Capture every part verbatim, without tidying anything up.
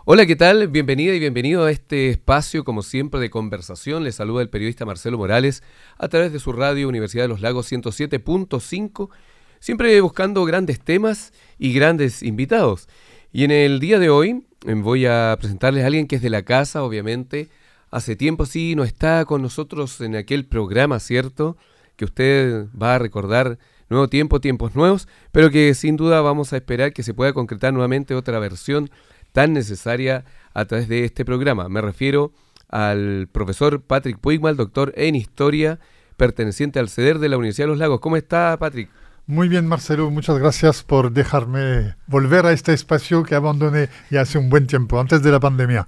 Hola, ¿qué tal? Bienvenida y bienvenido a este espacio, como siempre, de conversación. Les saluda el periodista Marcelo Morales a través de su radio Universidad de los Lagos ciento siete punto cinco, siempre buscando grandes temas y grandes invitados. Y en el día de hoy voy a presentarles a alguien que es de la casa, obviamente. Hace tiempo sí no está con nosotros en aquel programa, ¿cierto? Que usted va a recordar, Nuevo Tiempo, Tiempos Nuevos, pero que sin duda vamos a esperar que se pueda concretar nuevamente otra versión tan necesaria a través de este programa. Me refiero al profesor Patrick Puigmal, doctor en Historia, perteneciente al CEDER de la Universidad de los Lagos. ¿Cómo está, Patrick? Muy bien, Marcelo. Muchas gracias por dejarme volver a este espacio que abandoné ya hace un buen tiempo, antes de la pandemia.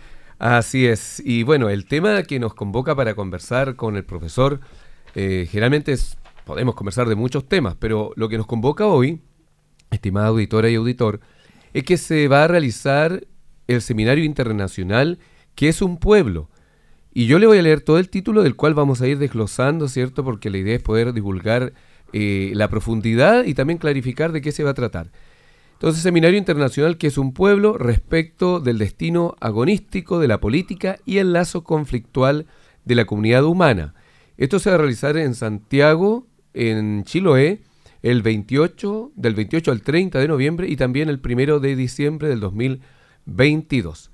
Así es. Y bueno, el tema que nos convoca para conversar con el profesor, eh, generalmente es, podemos conversar de muchos temas, pero lo que nos convoca hoy, estimada auditora y auditor, es que se va a realizar el Seminario Internacional ¿Qué es un pueblo? Y yo le voy a leer todo el título, del cual vamos a ir desglosando, ¿cierto? Porque la idea es poder divulgar eh, la profundidad y también clarificar de qué se va a tratar. Entonces, Seminario Internacional ¿Qué es un pueblo? Respecto del destino agonístico de la política y el lazo conflictual de la comunidad humana. Esto se va a realizar en Santiago, en Chiloé, el veintiocho, del veintiocho al treinta de noviembre y también el primero de diciembre del dos mil veintidós.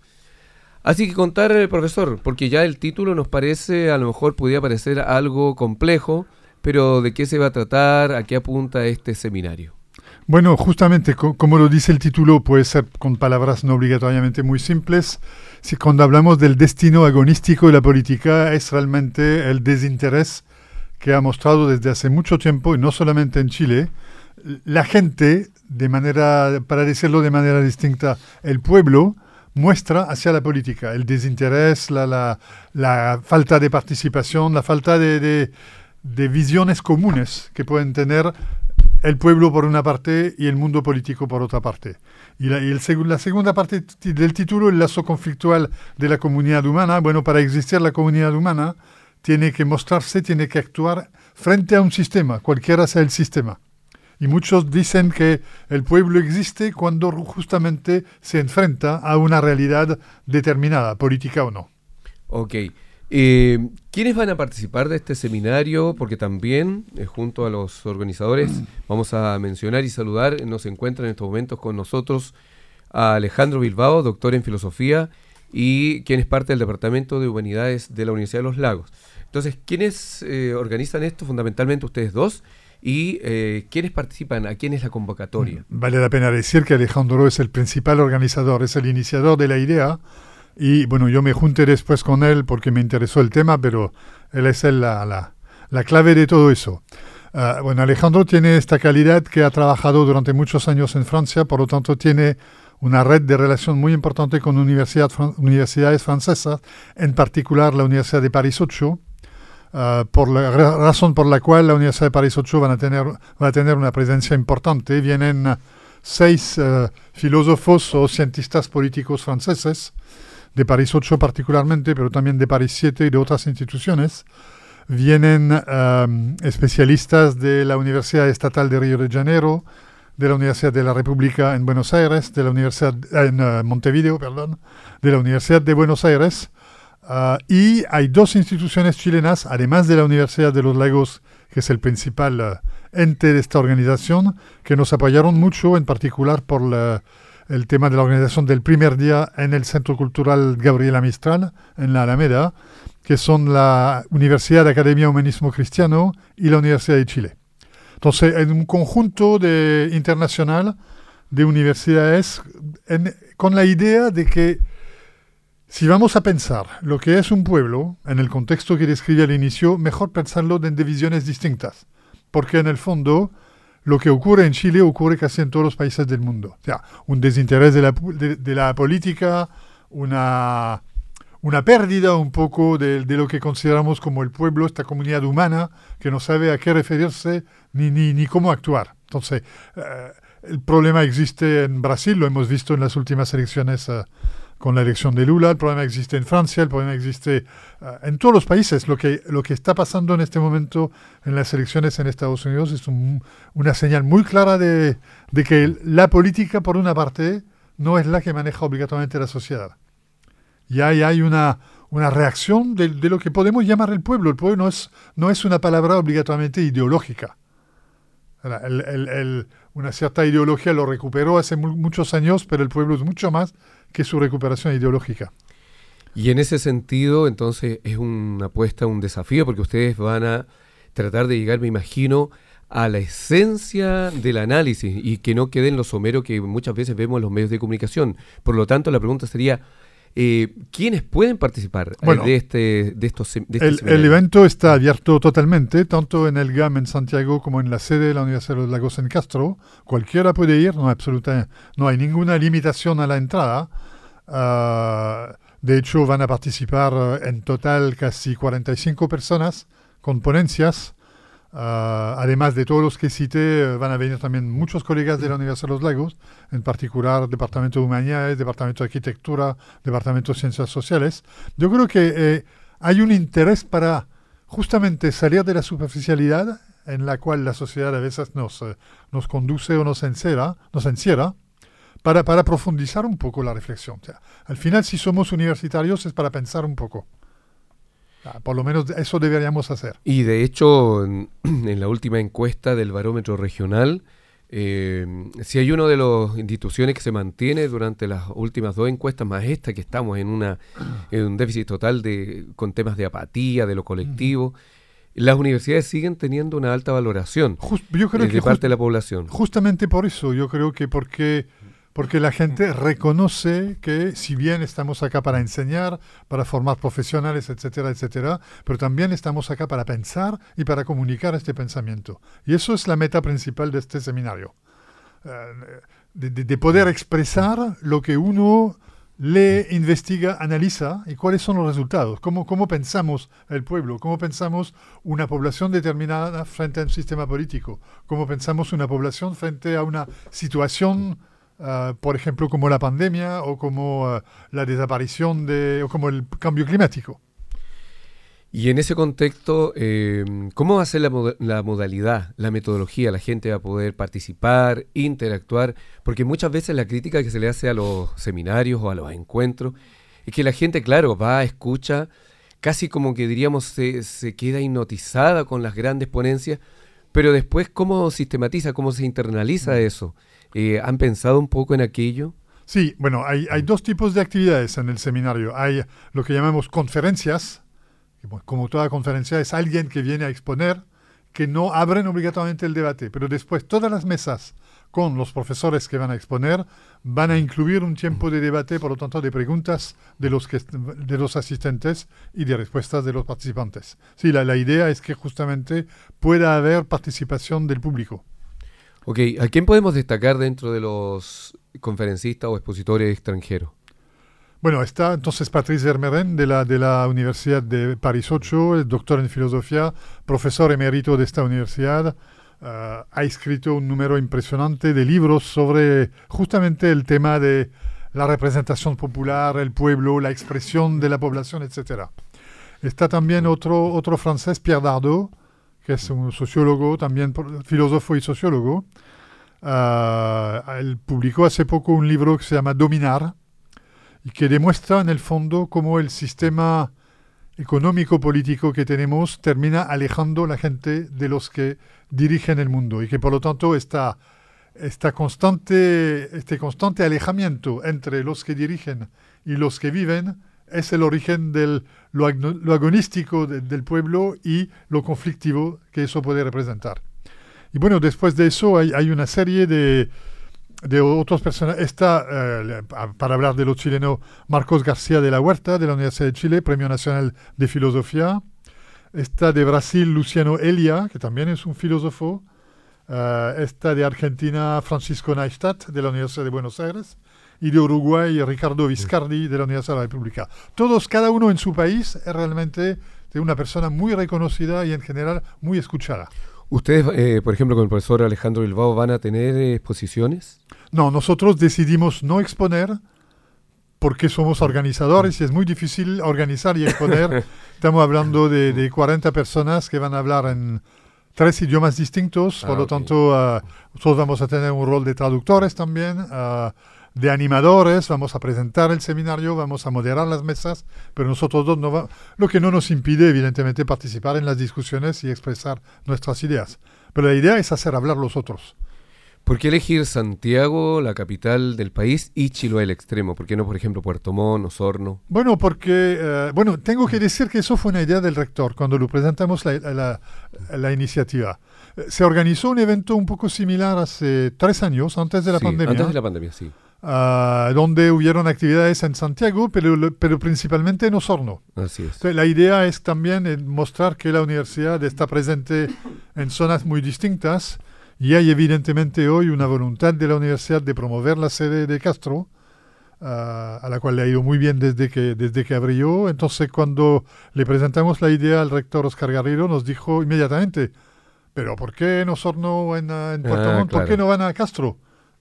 Así que contar, profesor, porque ya el título nos parece, a lo mejor pudiera parecer algo complejo, pero ¿de qué se va a tratar? ¿A qué apunta este seminario? Bueno, justamente, co- como lo dice el título, puede ser con palabras no obligatoriamente muy simples. Si cuando hablamos del destino agonístico de la política, es realmente el desinterés que ha mostrado desde hace mucho tiempo, y no solamente en Chile, la gente, de manera, para decirlo de manera distinta, el pueblo muestra hacia la política el desinterés, la, la, la falta de participación, la falta de, de, de visiones comunes que pueden tener el pueblo por una parte y el mundo político por otra parte. Y la, y el seg- la segunda parte t- del título, el lazo conflictual de la comunidad humana. Bueno, para existir la comunidad humana, tiene que mostrarse, tiene que actuar frente a un sistema, cualquiera sea el sistema. Y muchos dicen que el pueblo existe cuando justamente se enfrenta a una realidad determinada, política o no. Ok. Eh, ¿Quiénes van a participar de este seminario? Porque también, eh, junto a los organizadores, vamos a mencionar y saludar, nos encuentran en estos momentos con nosotros a Alejandro Bilbao, doctor en Filosofía, y quien es parte del Departamento de Humanidades de la Universidad de los Lagos. Entonces, ¿quiénes eh, organizan esto? Fundamentalmente ustedes dos. ¿Y eh, quiénes participan? ¿A quién es la convocatoria? Vale la pena decir que Alejandro es el principal organizador, es el iniciador de la idea. Y bueno, yo me junté después con él porque me interesó el tema, pero él es el, la, la, la clave de todo eso. Uh, bueno, Alejandro tiene esta calidad que ha trabajado durante muchos años en Francia, por lo tanto tiene una red de relación muy importante con universidad, fran- universidades francesas, en particular la Universidad de París ocho, uh, por la ra- razón por la cual la Universidad de París ocho van a tener, va a tener una presencia importante. Vienen uh, seis uh, filósofos o cientistas políticos franceses, de París ocho particularmente, pero también de París siete y de otras instituciones. Vienen um, especialistas de la Universidad Estatal de Río de Janeiro, de la Universidad de la República en Buenos Aires, de la Universidad en uh, Montevideo, perdón, de la Universidad de Buenos Aires, uh, y hay dos instituciones chilenas, además de la Universidad de los Lagos, que es el principal uh, ente de esta organización, que nos apoyaron mucho, en particular por la el tema de la organización del primer día en el Centro Cultural Gabriela Mistral, en la Alameda, que son la Universidad de Academia Humanismo Cristiano y la Universidad de Chile. Entonces, en un conjunto de, internacional de universidades en, con la idea de que si vamos a pensar lo que es un pueblo, en el contexto que describí al inicio, mejor pensarlo en divisiones distintas, porque en el fondo lo que ocurre en Chile ocurre casi en todos los países del mundo. O sea, un desinterés de la, de, de la política, una, una pérdida un poco de, de lo que consideramos como el pueblo, esta comunidad humana que no sabe a qué referirse ni, ni, ni cómo actuar. Entonces, eh, el problema existe en Brasil, lo hemos visto en las últimas elecciones eh, con la elección de Lula, el problema existe en Francia, el problema existe uh, en todos los países. Lo que, lo que está pasando en este momento en las elecciones en Estados Unidos es un, una señal muy clara de, de que la política, por una parte, no es la que maneja obligatoriamente la sociedad. Y ahí hay una, una reacción de, de lo que podemos llamar el pueblo. El pueblo no es, no es una palabra obligatoriamente ideológica. El, el, el, una cierta ideología lo recuperó hace mu- muchos años, pero el pueblo es mucho más que su recuperación ideológica. Y en ese sentido, entonces, es una apuesta, un desafío, porque ustedes van a tratar de llegar, me imagino, a la esencia del análisis y que no quede en lo somero que muchas veces vemos en los medios de comunicación. Por lo tanto, la pregunta sería, eh, ¿quiénes pueden participar bueno, eh, de este de estos de este el, el evento está abierto totalmente, tanto en el G A M en Santiago como en la sede de la Universidad de los Lagos en Castro. Cualquiera puede ir, no hay, absoluta, no hay ninguna limitación a la entrada. Uh, de hecho, van a participar uh, en total casi cuarenta y cinco personas con ponencias. Uh, además de todos los que cité, uh, van a venir también muchos colegas de la Universidad de los Lagos, en particular Departamento de Humanidades, Departamento de Arquitectura, Departamento de Ciencias Sociales. Yo creo que eh, hay un interés para justamente salir de la superficialidad en la cual la sociedad a veces nos, eh, nos conduce o nos encierra, nos encierra para, para profundizar un poco la reflexión. O sea, al final, si somos universitarios es para pensar un poco. Por lo menos eso deberíamos hacer. Y de hecho, en, en la última encuesta del barómetro regional, eh, si hay una de las instituciones que se mantiene durante las últimas dos encuestas, más esta, que estamos en, una, en un déficit total de, con temas de apatía, de lo colectivo, uh-huh. las universidades siguen teniendo una alta valoración Just, yo creo eh, que de parte just, de la población. Justamente por eso, yo creo que porque... Porque la gente reconoce que si bien estamos acá para enseñar, para formar profesionales, etcétera, etcétera, pero también estamos acá para pensar y para comunicar este pensamiento. Y eso es la meta principal de este seminario. Uh, de, de, de poder expresar lo que uno lee, investiga, analiza y cuáles son los resultados. Cómo, cómo pensamos el pueblo, cómo pensamos una población determinada frente a un sistema político, cómo pensamos una población frente a una situación... Uh, por ejemplo, como la pandemia o como uh, la desaparición de, o como el cambio climático. Y en ese contexto, eh, ¿cómo va a ser la, mod- la modalidad, la metodología? La gente va a poder participar, interactuar, porque muchas veces la crítica que se le hace a los seminarios o a los encuentros es que la gente, claro, va, escucha, casi como que diríamos se, se queda hipnotizada con las grandes ponencias, pero después, ¿cómo sistematiza, cómo se internaliza eso? Eh, ¿Han pensado un poco en aquello? Sí, bueno, hay, hay dos tipos de actividades en el seminario. Hay lo que llamamos conferencias, como toda conferencia es alguien que viene a exponer, que no abren obligatoriamente el debate, pero después todas las mesas con los profesores que van a exponer van a incluir un tiempo de debate, por lo tanto de preguntas de los, que, de los asistentes y de respuestas de los participantes. Sí, la, la idea es que justamente pueda haber participación del público. Ok, ¿a quién podemos destacar dentro de los conferencistas o expositores extranjeros? Bueno, está entonces Patrice Vermeren de la, de la Universidad de París ocho, es doctor en filosofía, profesor emérito de esta universidad. Uh, ha escrito un número impresionante de libros sobre justamente el tema de la representación popular, el pueblo, la expresión de la población, etcétera. Está también otro, otro francés, Pierre Dardot, que es un sociólogo, también filósofo y sociólogo. Uh, él publicó hace poco un libro que se llama Dominar y que demuestra en el fondo cómo el sistema económico-político que tenemos termina alejando a la gente de los que dirigen el mundo y que por lo tanto esta, esta constante, este constante alejamiento entre los que dirigen y los que viven es el origen de lo, agno, lo agonístico de, del pueblo y lo conflictivo que eso puede representar. Y bueno, después de eso hay, hay una serie de, de otras personas. Está, eh, para hablar de lo chileno, Marcos García de la Huerta, de la Universidad de Chile, Premio Nacional de Filosofía. Está de Brasil Luciano Elia, que también es un filósofo. Uh, está de Argentina Francisco Neistat, de la Universidad de Buenos Aires. Y de Uruguay, Ricardo Viscardi, de la Universidad de la República. Todos, cada uno en su país, es realmente de una persona muy reconocida y en general muy escuchada. ¿Ustedes, eh, por ejemplo, con el profesor Alejandro Bilbao, van a tener eh, exposiciones? No, nosotros decidimos no exponer porque somos organizadores y es muy difícil organizar y exponer. Estamos hablando de, de cuarenta personas que van a hablar en tres idiomas distintos, por ah, lo okay. tanto, uh, nosotros vamos a tener un rol de traductores también. Uh, de animadores, vamos a presentar el seminario, vamos a moderar las mesas, pero nosotros dos no vamos, lo que no nos impide evidentemente participar en las discusiones y expresar nuestras ideas. Pero la idea es hacer hablar los otros. ¿Por qué elegir Santiago, la capital del país, y Chiloé, el extremo? ¿Por qué no, por ejemplo, Puerto Montt, Osorno? Bueno, porque, eh, bueno, tengo que decir que eso fue una idea del rector cuando lo presentamos la, la, la iniciativa. Se organizó un evento un poco similar hace tres años, antes de la sí, pandemia. Antes de la pandemia, sí. Uh, donde hubieron actividades en Santiago, pero, pero principalmente en Osorno. Así es. Entonces, la idea es también mostrar que la universidad está presente en zonas muy distintas y hay evidentemente hoy una voluntad de la universidad de promover la sede de Castro, uh, a la cual le ha ido muy bien desde que, desde que abrió. Entonces, cuando le presentamos la idea al rector Oscar Garrido, nos dijo inmediatamente, pero ¿por qué en Osorno o en, en Puerto ah, Montt? claro. ¿Por qué no van a Castro?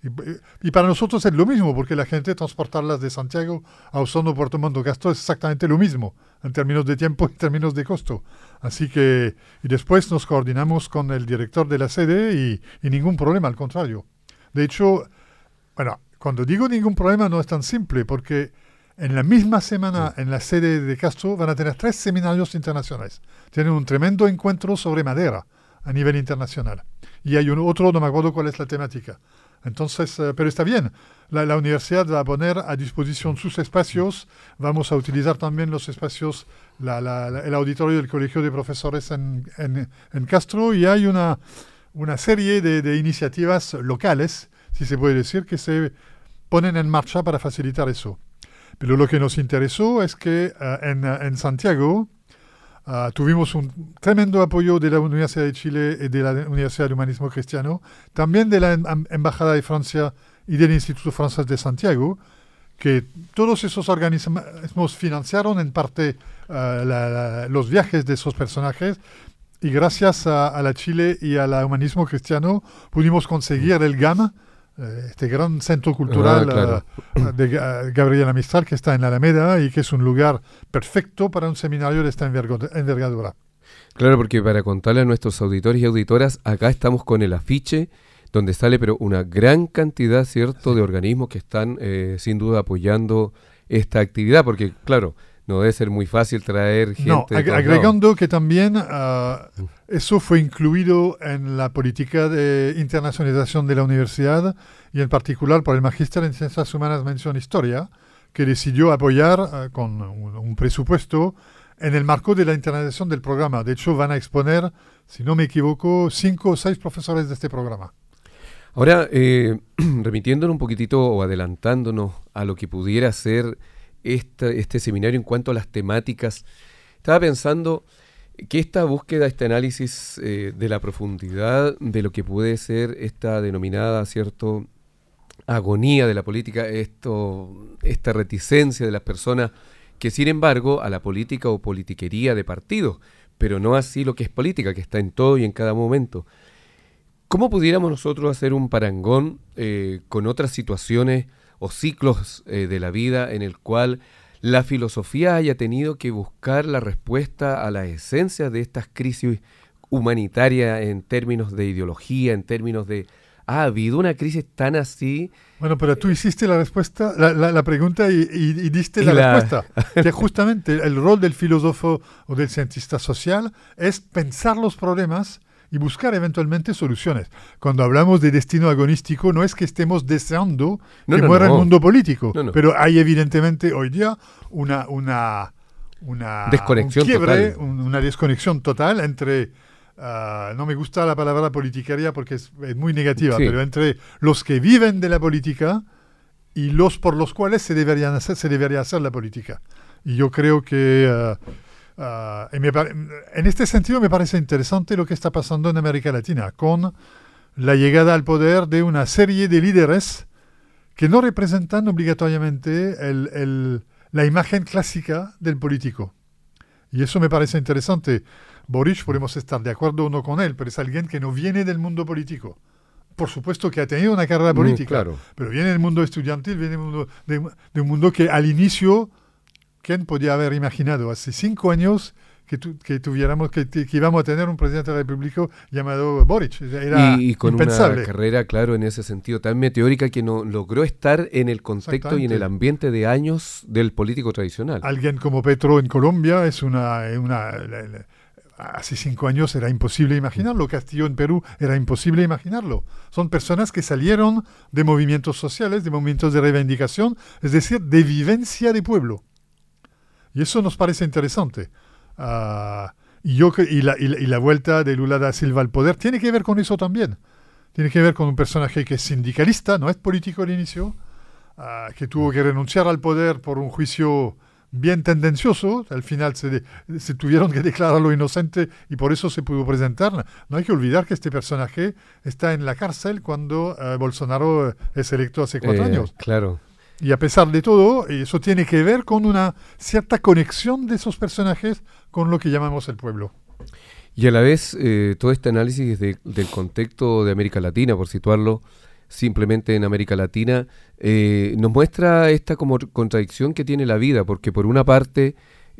Y, y para nosotros es lo mismo, porque la gente transportarlas de Santiago a Osorno, Puerto Montt o Castro es exactamente lo mismo, en términos de tiempo y en términos de costo. Así que, y después nos coordinamos con el director de la sede y, y ningún problema, al contrario. De hecho, bueno, cuando digo ningún problema no es tan simple, porque en la misma semana en la sede de Castro van a tener tres seminarios internacionales. Tienen un tremendo encuentro sobre madera a nivel internacional. Y hay un otro, no me acuerdo cuál es la temática. Entonces, uh, pero está bien, la, la universidad va a poner a disposición sus espacios, vamos a utilizar también los espacios, la, la, la, el auditorio del Colegio de Profesores en, en, en Castro, y hay una, una serie de, de iniciativas locales, si se puede decir, que se ponen en marcha para facilitar eso. Pero lo que nos interesó es que uh, en, en Santiago Uh, tuvimos un tremendo apoyo de la Universidad de Chile y de la Universidad de Humanismo Cristiano, también de la em- Embajada de Francia y del Instituto Francés de Santiago, que todos esos organismos financiaron en parte uh, la, la, los viajes de esos personajes, y gracias a, a la Chile y a la Humanismo Cristiano pudimos conseguir el G A M, este gran centro cultural ah, claro. uh, de uh, Gabriela Mistral, que está en la Alameda y que es un lugar perfecto para un seminario de esta envergadura. Claro, porque para contarle a nuestros auditores y auditoras, acá estamos con el afiche donde sale pero una gran cantidad, ¿cierto?, sí. de organismos que están eh, sin duda apoyando esta actividad, porque claro, no debe ser muy fácil traer gente. No, ag- agregando lados. Que también uh, eso fue incluido en la política de internacionalización de la universidad y en particular por el Magíster en Ciencias Humanas Mención Historia, que decidió apoyar uh, con un, un presupuesto en el marco de la internalización del programa. De hecho, van a exponer, si no me equivoco, cinco o seis profesores de este programa. Ahora, eh, remitiéndonos un poquitito o adelantándonos a lo que pudiera ser Este, este seminario en cuanto a las temáticas, estaba pensando que esta búsqueda, este análisis eh, de la profundidad de lo que puede ser esta denominada, cierto, agonía de la política, esto, esta reticencia de las personas que sin embargo a la política o politiquería de partidos, pero no así lo que es política, que está en todo y en cada momento. ¿Cómo pudiéramos nosotros hacer un parangón eh, con otras situaciones o ciclos eh, de la vida en el cual la filosofía haya tenido que buscar la respuesta a la esencia de estas crisis humanitarias en términos de ideología, en términos de... ¿Ha habido una crisis tan así? Bueno, pero tú hiciste la respuesta, la, la, la pregunta y, y, y diste y la, la respuesta. Que justamente el rol del filósofo o del cientista social es pensar los problemas y buscar eventualmente soluciones. Cuando hablamos de destino agonístico, no es que estemos deseando no, que no, muera no. el mundo político, no, no. pero hay evidentemente hoy día una, una, una desconexión un quiebre, total. Un, una desconexión total entre, uh, no me gusta la palabra politiquería porque es, es muy negativa, sí. pero entre los que viven de la política y los por los cuales se, deberían hacer, se debería hacer la política. Y yo creo que... Uh, Uh, y me, en este sentido me parece interesante lo que está pasando en América Latina con la llegada al poder de una serie de líderes que no representan obligatoriamente el, el, la imagen clásica del político. Y eso me parece interesante. Boric, podemos estar de acuerdo o no con él, pero es alguien que no viene del mundo político. Por supuesto que ha tenido una carrera política, mm, claro. pero viene del mundo estudiantil, viene del mundo, de, de un mundo que al inicio... ¿Quién podía haber imaginado hace cinco años que, tu, que tuviéramos, que, que íbamos a tener un presidente de la República llamado Boric. Era y, y con impensable. Una carrera, claro, en ese sentido tan meteórica que no logró estar en el contexto y en el ambiente de años del político tradicional. Alguien como Petro en Colombia es una... una la, la, hace cinco años era imposible imaginarlo. Castillo en Perú era imposible imaginarlo. Son personas que salieron de movimientos sociales, de movimientos de reivindicación, es decir, de vivencia de pueblo. Y eso nos parece interesante. Uh, y, yo, y, la, y, la, y la vuelta de Lula da Silva al poder tiene que ver con eso también. Tiene que ver con un personaje que es sindicalista, no es político al inicio, uh, que tuvo que renunciar al poder por un juicio bien tendencioso. Al final se, de, se tuvieron que declararlo inocente y por eso se pudo presentar. No hay que olvidar que este personaje está en la cárcel cuando uh, Bolsonaro es electo hace cuatro eh, años. Claro. Y a pesar de todo, eso tiene que ver con una cierta conexión de esos personajes con lo que llamamos el pueblo. Y a la vez, eh, todo este análisis de, del contexto de América Latina, por situarlo simplemente en América Latina, eh, nos muestra esta como contradicción que tiene la vida, porque por una parte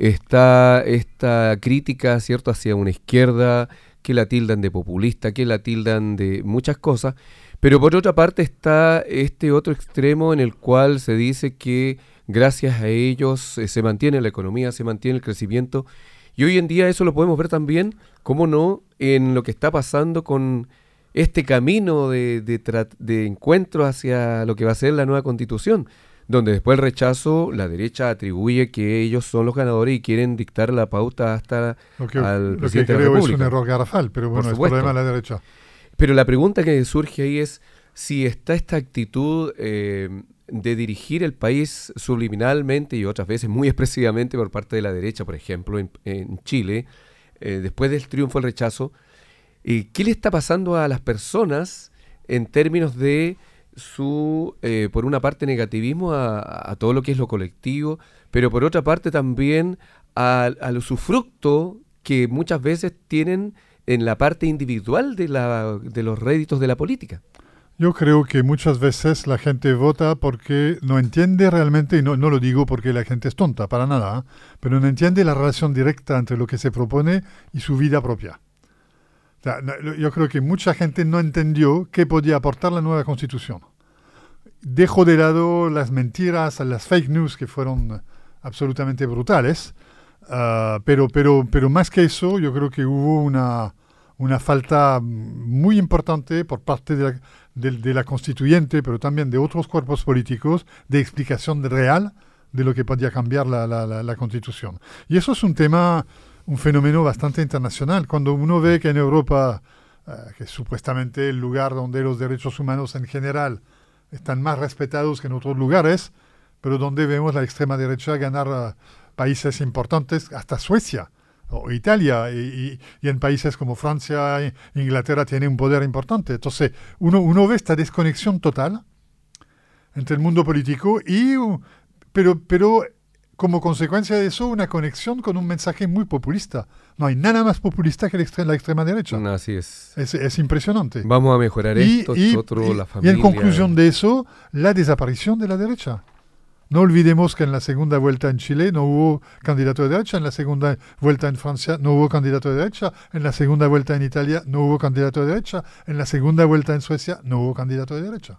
está esta crítica, ¿cierto?, hacia una izquierda que la tildan de populista, que la tildan de muchas cosas, pero por otra parte está este otro extremo en el cual se dice que gracias a ellos eh, se mantiene la economía, se mantiene el crecimiento, y hoy en día eso lo podemos ver también, cómo no, en lo que está pasando con este camino de, de, tra- de encuentro hacia lo que va a ser la nueva Constitución, donde después el rechazo, la derecha atribuye que ellos son los ganadores y quieren dictar la pauta hasta lo que, al lo presidente que de la creo República. Es un error garrafal, pero bueno, es problema de la derecha. Pero la pregunta que surge ahí es si está esta actitud eh, de dirigir el país subliminalmente y otras veces muy expresivamente por parte de la derecha, por ejemplo, en, en Chile, eh, después del triunfo del rechazo, eh, ¿qué le está pasando a las personas en términos de su, eh, por una parte, negativismo a, a todo lo que es lo colectivo, pero por otra parte también al a usufructo que muchas veces tienen en la parte individual de, la, de los réditos de la política? Yo creo que muchas veces la gente vota porque no entiende realmente, y no, no lo digo porque la gente es tonta, para nada, ¿eh? Pero no entiende la relación directa entre lo que se propone y su vida propia. O sea, no, yo creo que mucha gente no entendió qué podía aportar la nueva Constitución. Dejo de lado las mentiras, las fake news que fueron absolutamente brutales, uh, pero, pero, pero más que eso, yo creo que hubo una... una falta muy importante por parte de la, de, de la constituyente, pero también de otros cuerpos políticos, de explicación real de lo que podía cambiar la, la, la, la Constitución. Y eso es un tema, un fenómeno bastante internacional. Cuando uno ve que en Europa, uh, que es supuestamente el lugar donde los derechos humanos en general están más respetados que en otros lugares, pero donde vemos la extrema derecha ganar uh, países importantes, hasta Suecia, o Italia, y, y, y en países como Francia, Inglaterra tiene un poder importante. Entonces, uno, uno ve esta desconexión total entre el mundo político y, pero, pero como consecuencia de eso, una conexión con un mensaje muy populista. No hay nada más populista que la extrema, la extrema derecha. Así es. Es, es impresionante. Vamos a mejorar y, esto, y, otro, y, la familia. Y en conclusión de eso, la desaparición de la derecha. No olvidemos que en la segunda vuelta en Chile no hubo candidato de derecha, en la segunda vuelta en Francia no hubo candidato de derecha, en la segunda vuelta en Italia no hubo candidato de derecha, en la segunda vuelta en Suecia no hubo candidato de derecha.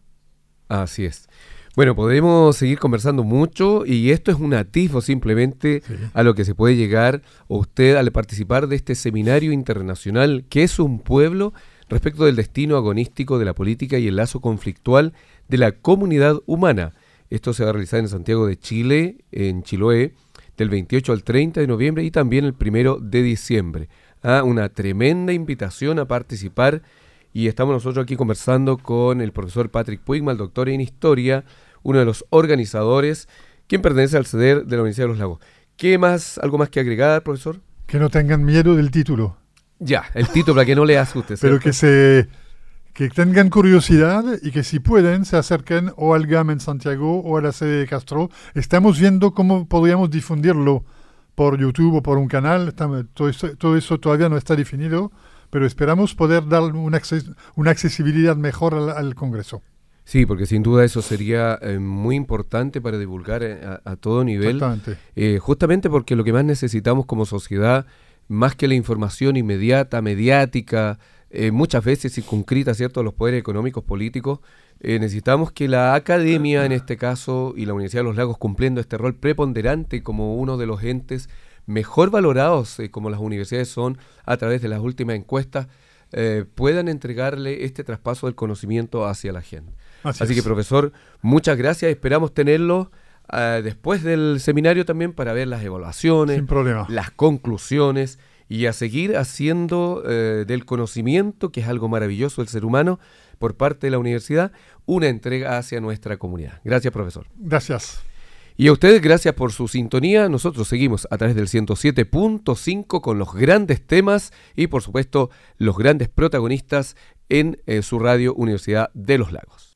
Así es. Bueno, podemos seguir conversando mucho y esto es un atisbo simplemente sí. a lo que se puede llegar o usted al participar de este seminario internacional que es un pueblo respecto del destino agonístico de la política y el lazo conflictual de la comunidad humana. Esto se va a realizar en Santiago de Chile, en Chiloé, del veintiocho al treinta de noviembre y también el primero de diciembre. Ah, una tremenda invitación a participar y estamos nosotros aquí conversando con el profesor Patrick Puigmal, doctor en Historia, uno de los organizadores, quien pertenece al C E D E R de la Universidad de los Lagos. ¿Qué más, algo más que agregar, profesor? Que no tengan miedo del título. Ya, el título para que no le asuste. Pero que se... que tengan curiosidad y que si pueden se acerquen o al G A M en Santiago o a la sede de Castro. Estamos viendo cómo podríamos difundirlo por YouTube o por un canal. Estamos, todo, eso, todo eso todavía no está definido, pero esperamos poder dar una, acces, una accesibilidad mejor al, al Congreso. Sí, porque sin duda eso sería eh, muy importante para divulgar a, a todo nivel. Exactamente. Eh, justamente porque lo que más necesitamos como sociedad, más que la información inmediata, mediática, eh, muchas veces circunscrita, ¿cierto?, a los poderes económicos, políticos, eh, necesitamos que la academia, en este caso, y la Universidad de los Lagos, cumpliendo este rol preponderante como uno de los entes mejor valorados, eh, como las universidades son, a través de las últimas encuestas, eh, puedan entregarle este traspaso del conocimiento hacia la gente. Así, Así que, profesor, muchas gracias. Esperamos tenerlo uh, después del seminario también para ver las evaluaciones, sin problema, las conclusiones y a seguir haciendo uh, del conocimiento, que es algo maravilloso del ser humano, por parte de la universidad, una entrega hacia nuestra comunidad. Gracias, profesor. Gracias. Y a ustedes, gracias por su sintonía. Nosotros seguimos a través del ciento siete punto cinco con los grandes temas y, por supuesto, los grandes protagonistas en eh, su radio Universidad de los Lagos.